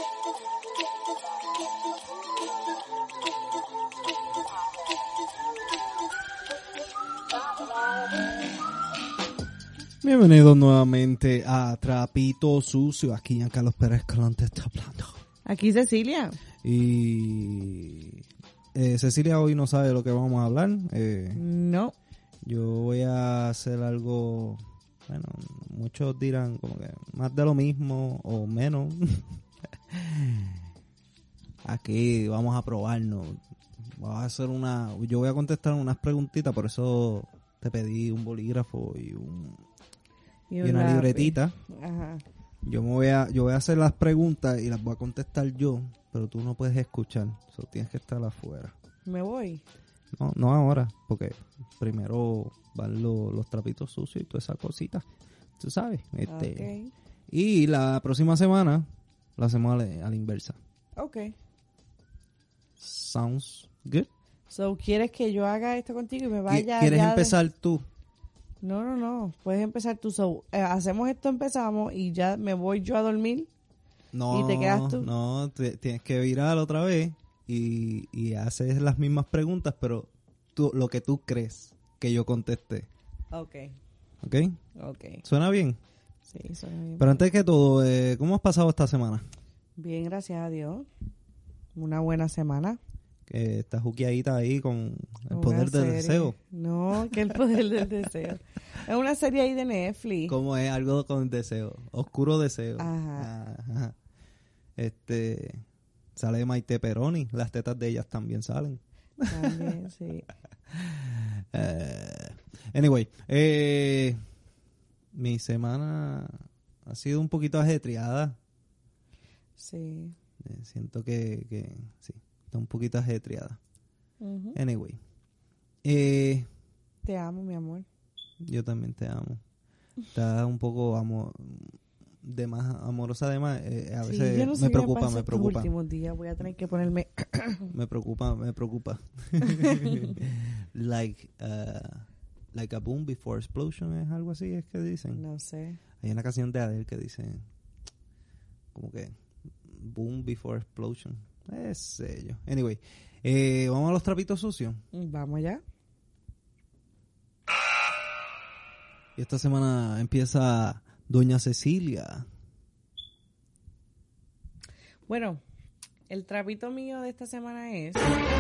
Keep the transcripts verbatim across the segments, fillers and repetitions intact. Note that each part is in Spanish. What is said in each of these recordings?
Bienvenidos nuevamente a Trapito Sucio. Aquí Giancarlo Pérez Escalante está hablando. Aquí Cecilia. Y eh, Cecilia hoy no sabe de lo que vamos a hablar. Eh, no. Yo voy a hacer algo, bueno, muchos dirán como que más de lo mismo o menos. Aquí vamos a probarnos. Vamos a hacer una, yo voy a contestar unas preguntitas, por eso te pedí un bolígrafo y un y, y una lápiz. Libretita. Ajá. Yo me voy a, yo voy a hacer las preguntas y las voy a contestar yo, pero tú no puedes escuchar, so tienes que estar afuera. ¿Me voy? No, no ahora, porque primero van lo, los trapitos sucios y toda esa cosita, tú sabes. Este, okay. Y la próxima semana la hacemos a la, a la inversa. Okay. Sounds good. So, ¿quieres que yo haga esto contigo y me vaya? ¿Quieres ya empezar de... tú? No, no, no. Puedes empezar tú. So, eh, hacemos esto, empezamos y ya me voy yo a dormir. No, y te quedas tú. No, te, tienes que virar otra vez y, y haces las mismas preguntas, pero tú, lo que tú crees que yo contesté. Ok. ¿Ok? Ok. ¿Suena bien? Sí, suena bien. Pero antes que todo, eh, ¿cómo has pasado esta semana? Bien, gracias a Dios. Una buena semana. Que estás juqueadita ahí con el una poder serie. del deseo. No, que el poder del deseo. Es una serie ahí de Netflix. ¿Cómo es? Algo con deseo. Oscuro deseo. Ajá. Ajá. Este, sale Maite Peroni. Las tetas de ellas también salen. También, sí. uh, anyway, eh, mi semana ha sido un poquito ajetreada. Sí. Eh, siento que, que sí, está un poquito ajetreada. Uh-huh. Anyway. Eh, te amo, mi amor. Yo también te amo. Está un poco amor, de más amorosa, además. Eh, a veces sí, yo no sé me qué preocupa, me, pasa me preocupa. Estos últimos días voy a tener que ponerme. me preocupa, me preocupa. like, uh, like a boom before explosion, es algo así, es que dicen. No sé. Hay una canción de Adele que dice, como que, boom before explosion. Ese yo. Anyway, eh, vamos a los trapitos sucios. Vamos allá. Y esta semana empieza Doña Cecilia. Bueno, el trapito mío de esta semana es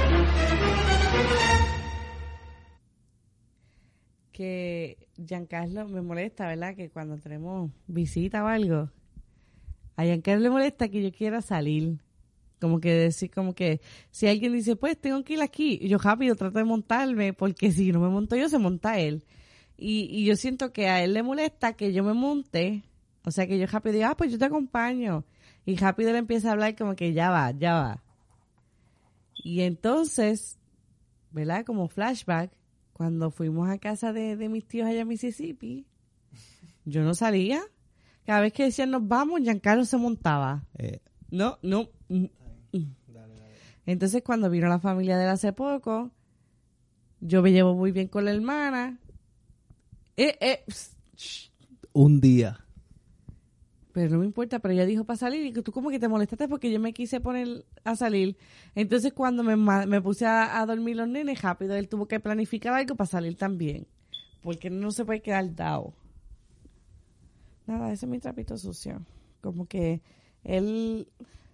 que Giancarlo me molesta, ¿verdad? Que cuando tenemos visita o algo, a Giancarlo le molesta que yo quiera salir. Como que decir, como que si alguien dice, pues tengo que ir aquí, y yo rápido trato de montarme, porque si no me monto yo, se monta él. Y, y yo siento que a él le molesta que yo me monte, o sea que yo rápido digo, ah, pues yo te acompaño. Y rápido le empieza a hablar como que ya va, ya va. Y entonces, ¿verdad? Como flashback, cuando fuimos a casa de, de mis tíos allá en Mississippi, yo no salía. Cada vez que decían nos vamos, Giancarlo se montaba. Eh. No, no. Dale, dale. Entonces cuando vino la familia de él hace poco, yo me llevo muy bien con la hermana. Eh, eh, un día. Pero no me importa, pero ella dijo para salir y que tú como que te molestaste porque yo me quise poner a salir. Entonces cuando me, me puse a, a dormir los nenes, rápido él tuvo que planificar algo para salir también. Porque no se puede quedar dado. Nada, ese es mi trapito sucio. Como que él...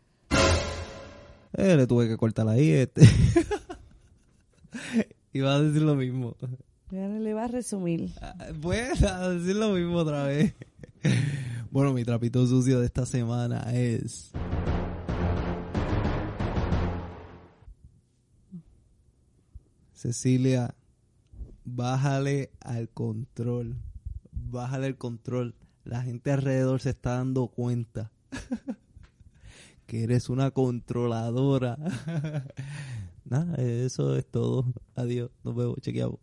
Eh, le tuve que cortar ahí este. Iba a decir lo mismo. Ya no le iba a resumir. Pues a decir lo mismo otra vez. Bueno, mi trapito sucio de esta semana es... Cecilia, bájale al control. Bájale el control. La gente alrededor se está dando cuenta que eres una controladora. Nada, eso es todo. Adiós, nos vemos, chequeamos.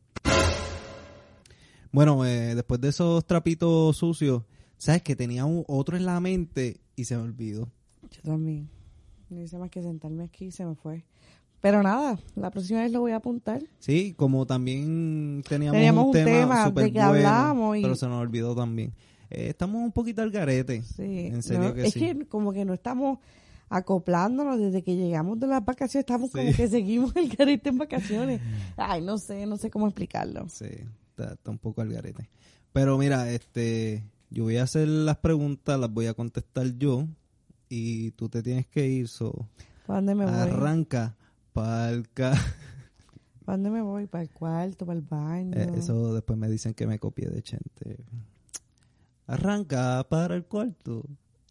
Bueno, eh, después de esos trapitos sucios, ¿sabes que tenía un, otro en la mente y se me olvidó? Yo también. No hice más que sentarme aquí y se me fue. Pero nada, la próxima vez lo voy a apuntar. Sí, como también teníamos, teníamos un, un tema, tema de que bueno, hablábamos. Y... pero se nos olvidó también. Eh, estamos un poquito al garete. Sí. En serio no, que es sí. que como que no estamos acoplándonos desde que llegamos de las vacaciones. Estamos sí. como que seguimos el garete en vacaciones. Ay, no sé, no sé cómo explicarlo. Sí, está, está un poco al garete. Pero mira, este, yo voy a hacer las preguntas, las voy a contestar yo y tú te tienes que ir. So, ¿Para dónde me voy? Arranca para el ca... ¿Para dónde me voy? ¿Para el cuarto? ¿Para el baño? Eh, eso después me dicen que me copié de Chente. Arranca para el cuarto.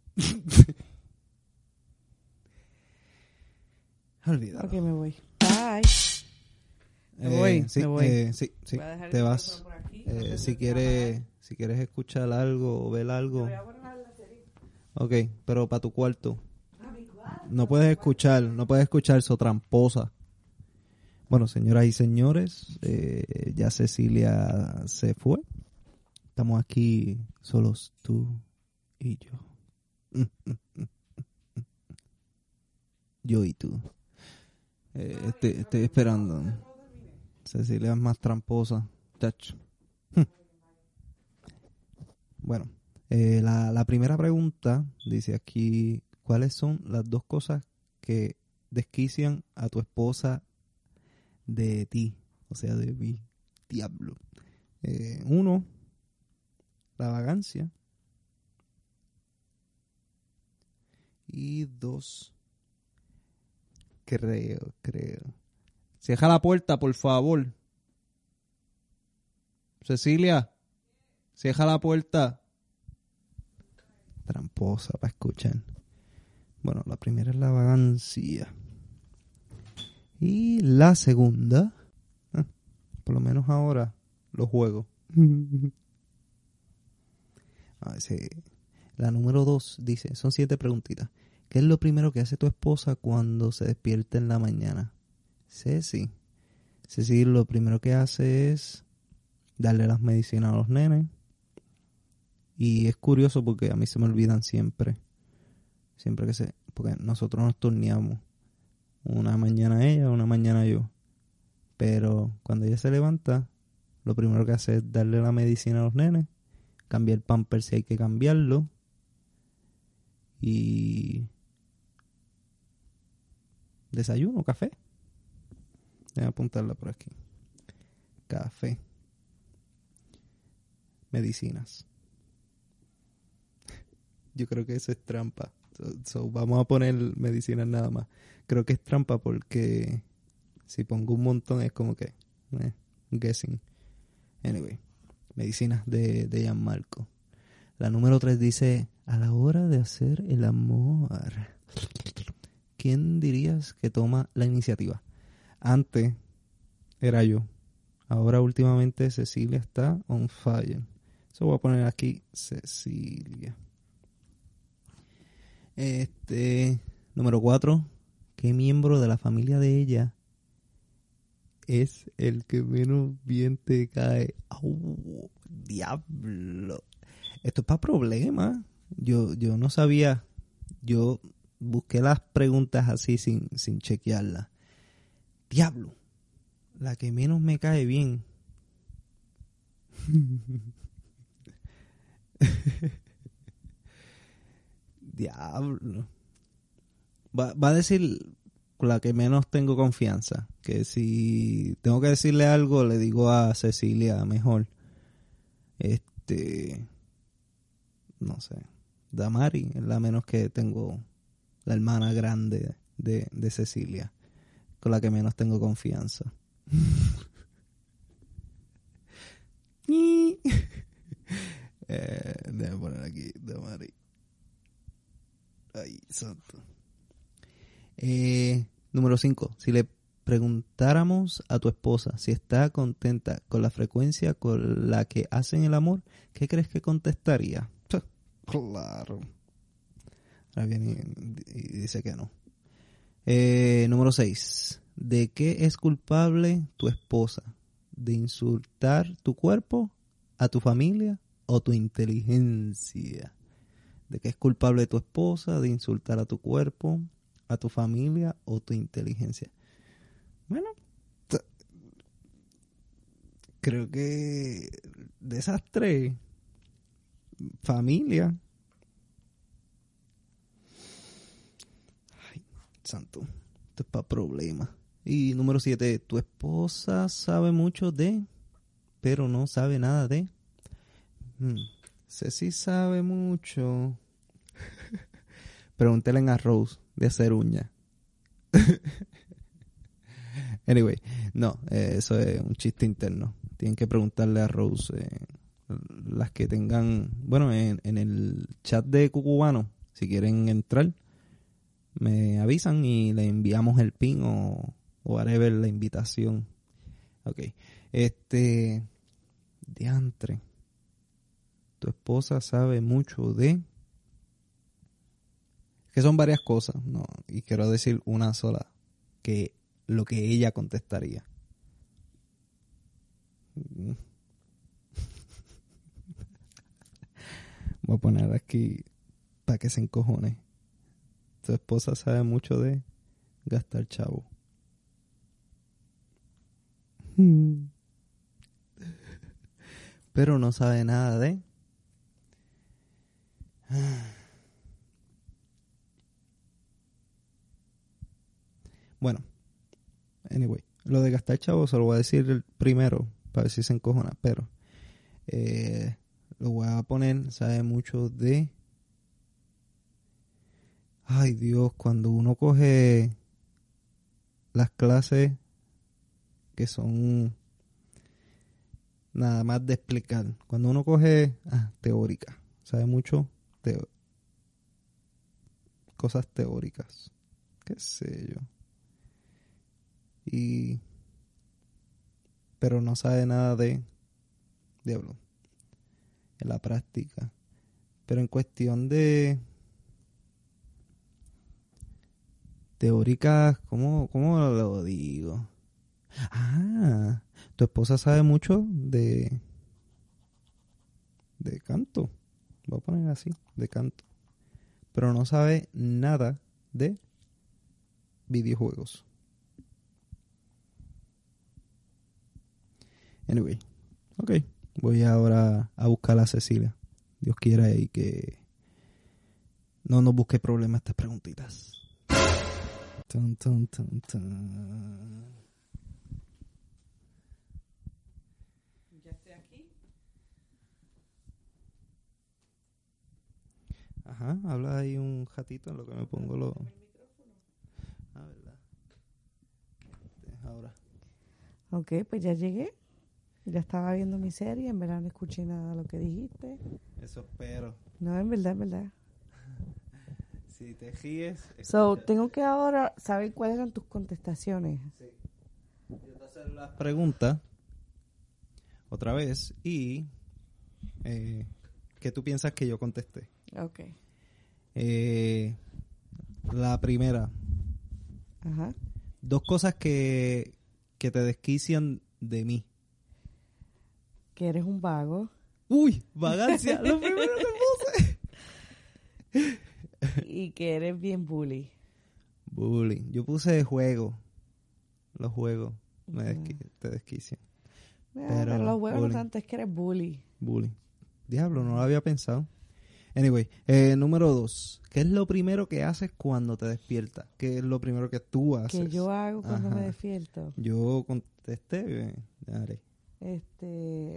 Olvídalo. Ok, me voy. Bye. Me eh, voy, sí, me voy. Eh, sí, sí. Te vas. Eh, si quieres, si quieres escuchar algo o ver algo. Ok, pero para tu cuarto. No puedes escuchar, no puedes escuchar eso tramposa. Bueno, señoras y señores, eh, ya Cecilia se fue. Estamos aquí solos tú y yo. Yo y tú. Eh, estoy, estoy esperando. Cecilia es más tramposa. Tacho. Bueno, eh, la, la primera pregunta dice aquí, ¿cuáles son las dos cosas que desquician a tu esposa de ti? O sea, de mí. Diablo. Eh, uno, la vagancia. Y dos, creo, creo. Cierra la puerta, por favor. Cecilia, cierra la puerta. Tramposa para escuchar. Bueno, la primera es la vagancia. Y la segunda, eh, por lo menos ahora, los juegos. A ver, sí. La número dos dice, son siete preguntitas. ¿Qué es lo primero que hace tu esposa cuando se despierta en la mañana? Ceci. Ceci lo primero que hace es darle las medicinas a los nenes. Y es curioso porque a mí se me olvidan siempre. Siempre que se... Porque nosotros nos turneamos. Una mañana ella, una mañana yo. Pero cuando ella se levanta, lo primero que hace es darle la medicina a los nenes. Cambiar el pamper si hay que cambiarlo. Y... desayuno, café. Voy a apuntarla por aquí. Café. Medicinas. Yo creo que eso es trampa. So, so, vamos a poner medicinas nada más. Creo que es trampa porque si pongo un montón es como que... Eh, guessing. Anyway. Medicinas de, de Gianmarco. La número tres dice... A la hora de hacer el amor... ¿Quién dirías que toma la iniciativa? Antes era yo. Ahora últimamente Cecilia está on fire. Eso voy a poner aquí Cecilia. Este, número cuatro. ¿Qué miembro de la familia de ella es el que menos bien te cae? ¡Oh, diablo! Esto es para problemas. Yo, yo no sabía. Yo busqué las preguntas así sin, sin chequearlas. Diablo. La que menos me cae bien. Diablo. Va, va a decir la que menos tengo confianza. Que si tengo que decirle algo, le digo a Cecilia mejor. Este... No sé. Damari es la menos que tengo. La hermana grande de, de Cecilia. Con la que menos tengo confianza. eh, déjame poner aquí Damari. Ay, santo. Eh, número cinco. Si le preguntáramos a tu esposa si está contenta con la frecuencia con la que hacen el amor, ¿qué crees que contestaría? Claro. Ahora viene y, y dice que no. Eh, número seis. ¿De qué es culpable tu esposa? ¿De insultar tu cuerpo, a tu familia o tu inteligencia? ¿De qué es culpable tu esposa? ¿De insultar a tu cuerpo, a tu familia o tu inteligencia? Bueno, t- creo que de esas tres, familia. santo. Esto es para problemas. Y número siete, tu esposa sabe mucho de, pero no sabe nada de. Hmm. Ceci sabe mucho. Pregúntele a Rose de hacer uñas. Anyway, no, eh, eso es un chiste interno. Tienen que preguntarle a Rose. Eh, las que tengan, bueno, en, en el chat de Cucubano, si quieren entrar, me avisan y le enviamos el pin o, o whatever, la invitación. Ok, este, diantre. Tu esposa sabe mucho de... Que son varias cosas, ¿no? Y quiero decir una sola, que lo que ella contestaría. Voy a poner aquí para que se encojone. Tu esposa sabe mucho de gastar chavo. Pero no sabe nada de... Bueno, anyway, lo de gastar chavo se lo voy a decir el primero para ver si se encojona, pero eh, lo voy a poner, sabe mucho de... Ay Dios, cuando uno coge las clases que son nada más de explicar, cuando uno coge ah, teórica, sabe mucho de cosas teóricas, qué sé yo. Y pero no sabe nada de diablo en la práctica, pero en cuestión de teóricas, ¿cómo, cómo lo digo? Ah, tu esposa sabe mucho de de canto, voy a poner así, de canto, pero no sabe nada de videojuegos. Anyway, ok. Voy ahora a buscar a Cecilia. Dios quiera y que no nos busque problemas estas preguntitas. Tun, tun, tun, tun. Ya estoy aquí. Ajá, habla ahí un ratito en lo que me pongo lo... Ah, verdad. Ahora. Ok, pues ya llegué. Ya estaba viendo mi serie, en verdad no escuché nada de lo que dijiste. Eso espero. No, en verdad, en verdad. Si te ríes... So, tengo que ahora saber cuáles eran tus contestaciones. Sí. Yo te voy a hacer las preguntas otra vez y... Eh, ¿qué tú piensas que yo contesté? Ok. Eh, la primera. Ajá. Dos cosas que, que te desquician de mí. Que eres un vago. Uy, vagancia, lo primero que puse. Y que eres bien bully. Bullying. Yo puse juego. Los juegos me desqui te desquician. No, pero, pero los juegos bullying. no tanto, es que eres bully. Bullying. Diablo, no lo había pensado. Anyway, eh, número dos. ¿Qué es lo primero que haces cuando te despiertas? ¿Qué es lo primero que tú haces? Que yo hago cuando Ajá. me despierto. Yo contesté. Eh, dale. Este...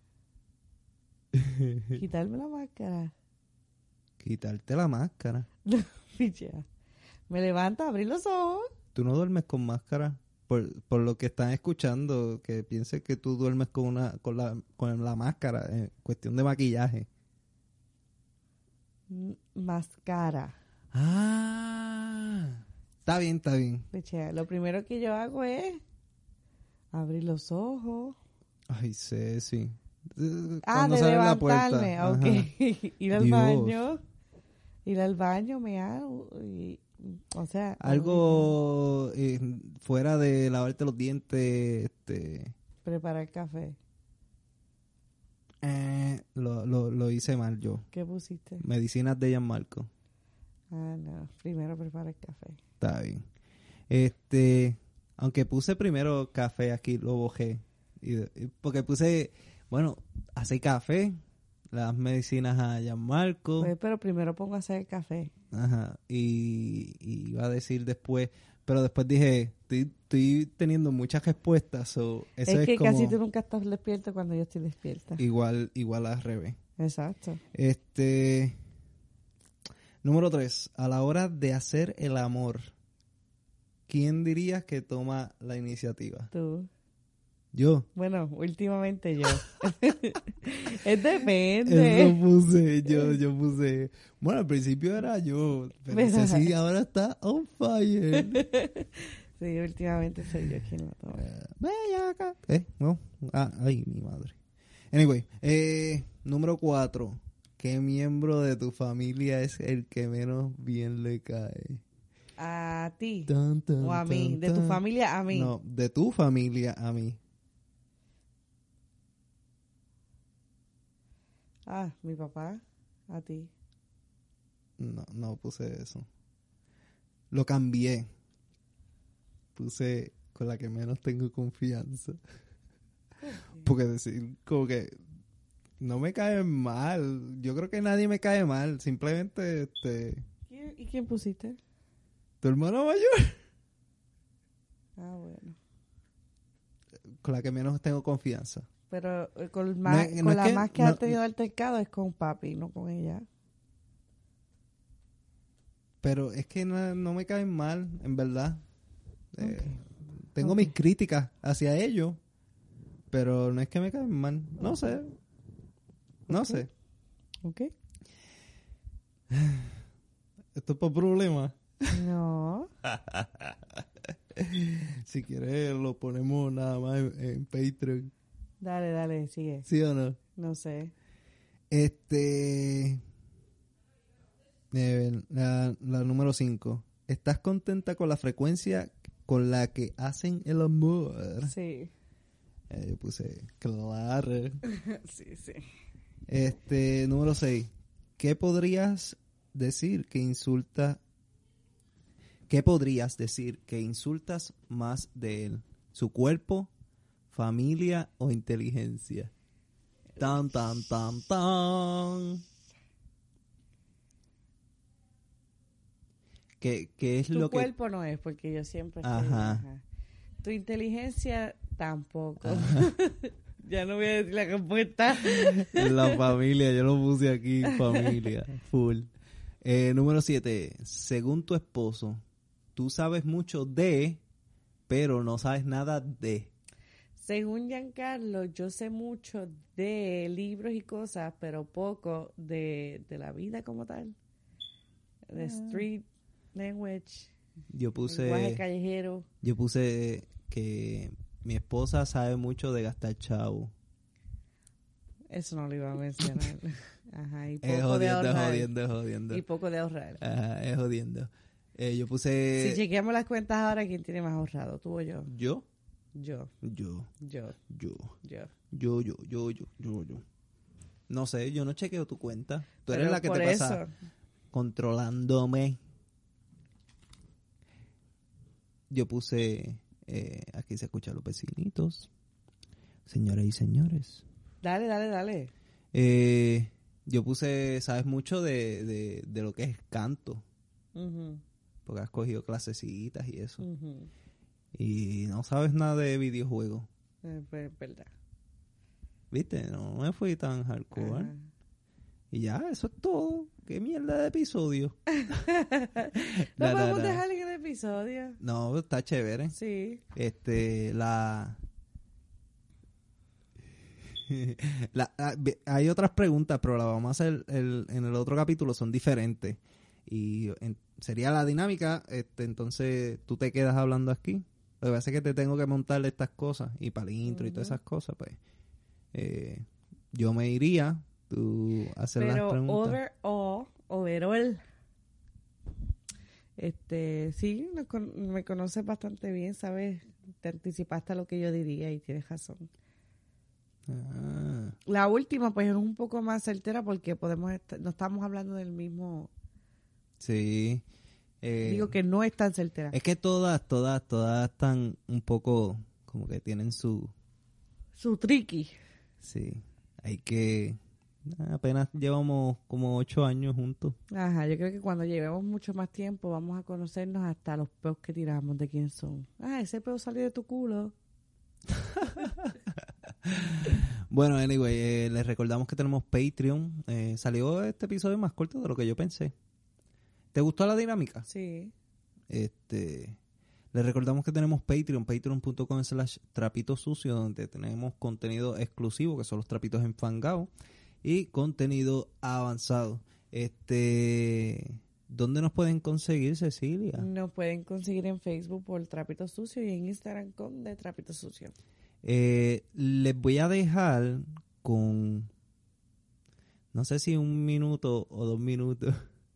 Quitarme la máscara. Quitarte la máscara. Pichea. Me levanto, abrir los ojos. ¿Tú no duermes con máscara? Por, por lo que están escuchando, que piensen que tú duermes con una con la, con la máscara, en cuestión de maquillaje. M- Máscara. Ah, está bien, está bien. Pichea. Lo primero que yo hago es abrir los ojos. Ay, Ceci. Ah, Cuando de sale la levantarme. puerta. Ok. Ajá. Ir al Dios. baño. Ir al baño, me hago. Y, o sea. Algo eh, fuera de lavarte los dientes, este, Preparar café. eh, lo, lo, lo hice mal yo. ¿Qué pusiste? Medicinas de Gianmarco. Ah, no. Primero preparar café. Está bien. Este, aunque puse primero café aquí, lo bojé. Y, y porque puse, bueno, hace café, las medicinas a Gianmarco. Pues, pero primero pongo a hacer el café. Ajá. Y, y iba a decir después, pero después dije, estoy, estoy teniendo muchas respuestas. So, eso es, es que como casi tú nunca estás despierto cuando yo estoy despierta. Igual, igual al revés. Exacto. Este, número tres, a la hora de hacer el amor, ¿quién dirías que toma la iniciativa? Tú. Yo. Bueno, últimamente yo. Es depende. Eso puse, yo, yo puse. Bueno, al principio era yo, pero sí, ahora está on fire. Sí, últimamente soy yo quien lo toma. Vaya acá. Eh, no. Ah, ay, mi madre. Anyway, eh, número cuatro. ¿Qué miembro de tu familia es el que menos bien le cae? ¿A ti? Tan, tan, ¿O a mí? tan, ¿De tu tan. familia a mí? No, de tu familia a mí. Ah, mi papá. A ti. No, no puse eso. Lo cambié. Puse con la que menos tengo confianza. Porque decir, como que no me cae mal. Yo creo que nadie me cae mal. Simplemente, este... ¿Y quién pusiste? ¿Tu hermano mayor? Ah, bueno. Con la que menos tengo confianza. Pero eh, con, más, No, no con es la que- más que no- ha tenido altercado es con papi, no con ella. Pero es que no, no me caen mal, en verdad. Eh, Ok. tengo Ok. mis críticas hacia ellos, pero no es que me caen mal. No sé. No Ok. sé. ¿Ok? Esto es por problema. No. Si quieres lo ponemos nada más en, en Patreon. Dale, dale, sigue. ¿Sí o no? No sé. Este... eh, la, la número cinco. ¿Estás contenta con la frecuencia con la que hacen el amor? Sí. Eh, yo puse claro. Sí, sí. Este, número seis. ¿Qué podrías decir que insulta? ¿Qué podrías decir que insultas más de él? ¿Su cuerpo, familia o inteligencia? Tan, tan, tan, tan. ¿Qué, qué es Tu lo que...? cuerpo no es, porque yo siempre estoy... Ajá. ajá. Tu inteligencia tampoco. Ajá. Ya no voy a decir la respuesta. La familia, yo lo puse aquí, familia, full. Eh, número siete. Según tu esposo, tú sabes mucho de, pero no sabes nada de. Según Giancarlo, yo sé mucho de libros y cosas, pero poco de, de la vida como tal. De street language, Yo lenguaje puse, callejero. yo puse que mi esposa sabe mucho de gastar chavo. Eso no lo iba a mencionar. Ajá, y Es poco de jodiendo, es ahorrar. jodiendo, es jodiendo. Y poco de ahorrar. Ajá, es jodiendo. Eh, yo puse... Si chequeamos las cuentas ahora, ¿quién tiene más ahorrado? ¿Tú o yo? ¿Yo? Yo, Yo, yo, yo, yo. yo, yo, yo, yo, yo, yo. No sé, yo no chequeo tu cuenta. Tú Pero eres la que por te pasa eso, controlándome. Yo puse... eh, aquí se escuchan los vecinitos. Señoras y señores. Dale, dale, dale. Eh, yo puse... Sabes mucho de, de, de lo que es canto. Ujú, Porque has cogido clasecitas y eso. ujú. Y no sabes nada de videojuegos. Eh, pues, verdad. ¿Viste? No me fui tan hardcore. Ajá. Y ya, eso es todo. ¿Qué mierda de episodio? ¿Lo La, la, podemos la. dejar en el episodio? No, está chévere. Sí. Este, la... la ah, ve- hay otras preguntas, pero las vamos a hacer el, en el otro capítulo, son diferentes. Y en- sería la dinámica, este, entonces tú te quedas hablando aquí. Lo que pasa es que te tengo que montar estas cosas, y para el intro y todas Ujú. esas cosas, pues eh, yo me iría, tú hacer las Pero preguntas. overall, overall, este, sí, me, con- me conoces bastante bien, ¿sabes? Te anticipaste a lo que yo diría y tienes razón. Ah, La última, pues, es un poco más certera porque podemos est- no estamos hablando del mismo... sí. Eh, Digo que no es tan certera. es que todas, todas, todas están un poco como que tienen su... Su tricky. Sí, hay que Apenas llevamos como ocho años juntos. Ajá, yo creo que cuando llevemos mucho más tiempo vamos a conocernos hasta los peos que tiramos de quién son. Ah, ese peo salió de tu culo. Bueno, anyway, eh, les recordamos que tenemos Patreon. Eh, salió este episodio más corto de lo que yo pensé. ¿Te gustó la dinámica? Sí. Este, les recordamos que tenemos Patreon, patreon.com slash trapito sucio, donde tenemos contenido exclusivo, que son los trapitos enfangados, y contenido avanzado. Este, ¿dónde nos pueden conseguir, Cecilia? Nos pueden conseguir en Facebook por Trapito Sucio y en Instagram con de Trapito Sucio. Eh, les voy a dejar con, no sé si un minuto o dos minutos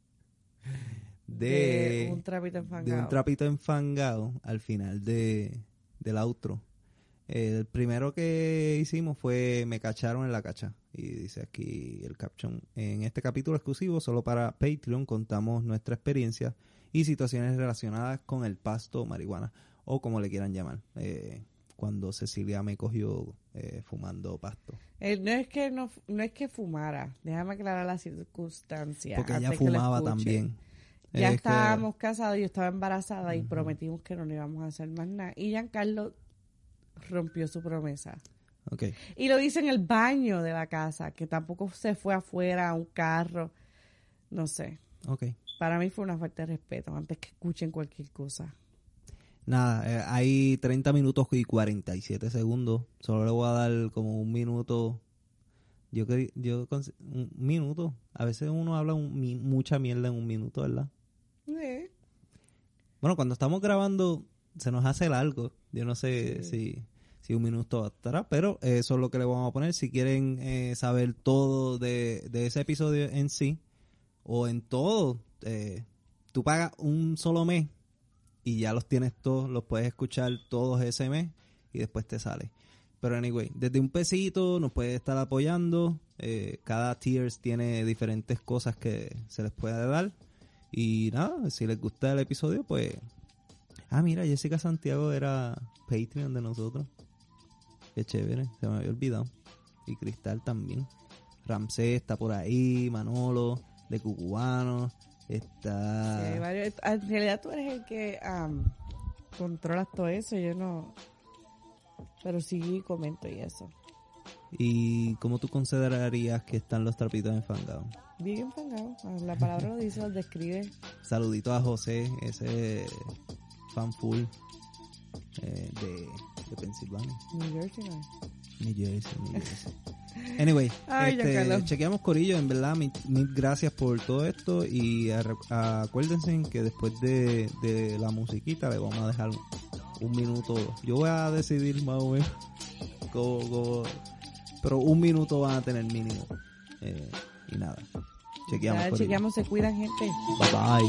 de, de un trapito enfangado. De un trapito enfangado al final de del outro. El primero que hicimos fue Me cacharon en la cacha. Y dice aquí el caption: en este capítulo exclusivo solo para Patreon contamos nuestra experiencia y situaciones relacionadas con el pasto marihuana, o como le quieran llamar, eh, cuando Cecilia me cogió eh, fumando pasto. Eh, no es que no, no es que fumara, déjame aclarar la circunstancia. Porque ella fumaba también. Ya es estábamos que... casados, yo estaba embarazada uh-huh. y prometimos que no le íbamos a hacer más nada. Y Giancarlo rompió su promesa. Okay. Y lo hizo en el baño de la casa, que tampoco se fue afuera a un carro. No sé. Okay. Para mí fue una falta de respeto, antes que escuchen cualquier cosa. Nada, eh, hay treinta minutos y cuarenta y siete segundos. Solo le voy a dar como un minuto. Yo que yo un minuto. A veces uno habla un, mi, mucha mierda en un minuto, ¿verdad? Sí. Bueno, cuando estamos grabando se nos hace largo. Yo no sé sí. si, si un minuto estará, pero eh, eso es lo que le vamos a poner. Si quieren eh, saber todo de, de ese episodio en sí, o en todo, eh, tú pagas un solo mes y ya los tienes todos, los puedes escuchar todos ese mes y después te sale. Pero anyway, desde un pesito nos puede estar apoyando. Eh, cada tiers tiene diferentes cosas que se les puede dar. Y nada, si les gusta el episodio, pues... Ah, mira, Jessica Santiago era Patreon de nosotros. Qué chévere, se me había olvidado. Y Cristal también. Ramsés está por ahí, Manolo, de Cucubano. Está... Sí, varios. En realidad tú eres el que um, controlas todo eso, yo no... Pero sí comento y eso. ¿Y cómo tú considerarías que están los trapitos enfangados? Bien enfangados, la palabra lo dice, lo describe. Saludito a José, ese fan full eh, de, de Pensilvania. New Jersey, no. New Jersey, New Jersey. Anyway, Ay, este, chequeamos Corillo, en verdad, mil, mil gracias por todo esto y a, a, acuérdense que después de, de la musiquita le vamos a dejar un, un minuto. Yo voy a decidir más o menos cómo, cómo, pero un minuto van a tener mínimo. Eh, y nada, chequeamos. Nada, chequeamos, se cuidan, gente. Bye bye.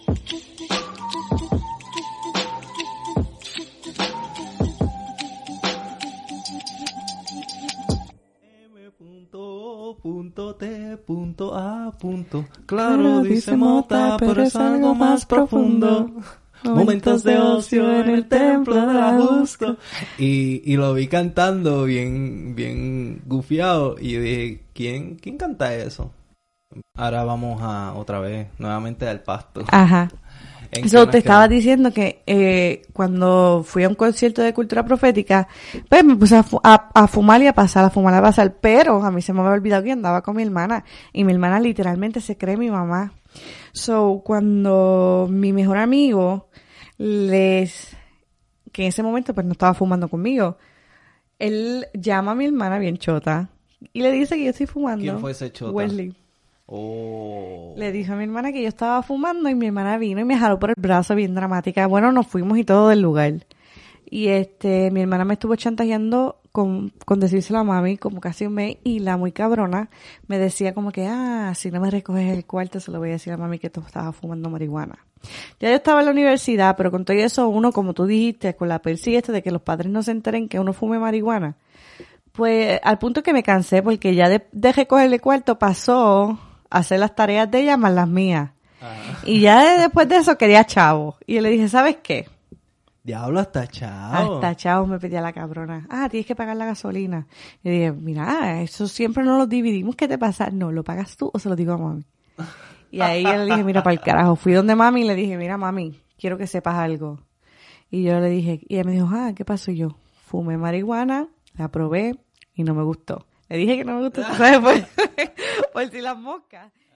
Punto T, punto A, punto. Claro, dice Mota, pero es algo más profundo. Momentos de ocio en el templo del ajusto. Y, y lo vi cantando bien, bien gufiado. Y yo dije, ¿quién, quién canta eso? Ahora vamos a otra vez, nuevamente al pasto. Ajá. Eso te estaba diciendo que eh, cuando fui a un concierto de cultura profética, pues me puse a, fu- a, a fumar y a pasar, a fumar y a pasar, pero a mí se me había olvidado que andaba con mi hermana y mi hermana literalmente se cree mi mamá. So, cuando mi mejor amigo les, que en ese momento pues no estaba fumando conmigo, él llama a mi hermana bien chota y le dice que yo estoy fumando. ¿Quién fue ese chota? Wesley. Oh. Le dijo a mi hermana que yo estaba fumando y mi hermana vino y me jaló por el brazo bien dramática. Bueno, nos fuimos y todo del lugar. Y este, mi hermana me estuvo chantajeando con, con decírselo a mami como casi un mes y la muy cabrona me decía como que, ah, si no me recoges el cuarto se lo voy a decir a mami que tú estabas fumando marihuana. Ya yo estaba en la universidad, pero con todo eso uno, como tú dijiste, con la persi esta de que los padres no se enteren que uno fume marihuana, pues al punto que me cansé porque ya de, de recogerle cuarto pasó hacer las tareas de ella más las mías. Ah. Y ya después de eso quería chavo. Y yo le dije, ¿sabes qué? Diablo, hasta chao. Hasta chao me pedía la cabrona. Ah, tienes que pagar la gasolina. Y dije, mira, eso siempre no lo dividimos. ¿Qué te pasa? No, ¿lo pagas tú o se lo digo a mami? Y ahí yo le dije, mira, para el carajo. Fui donde mami y le dije, mira, mami, quiero que sepas algo. Y yo le dije, y ella me dijo, ah, ¿qué pasó? Y yo, fumé marihuana, la probé y no me gustó. Le dije que no me gustó, ¿sabes? Por, por si las moscas.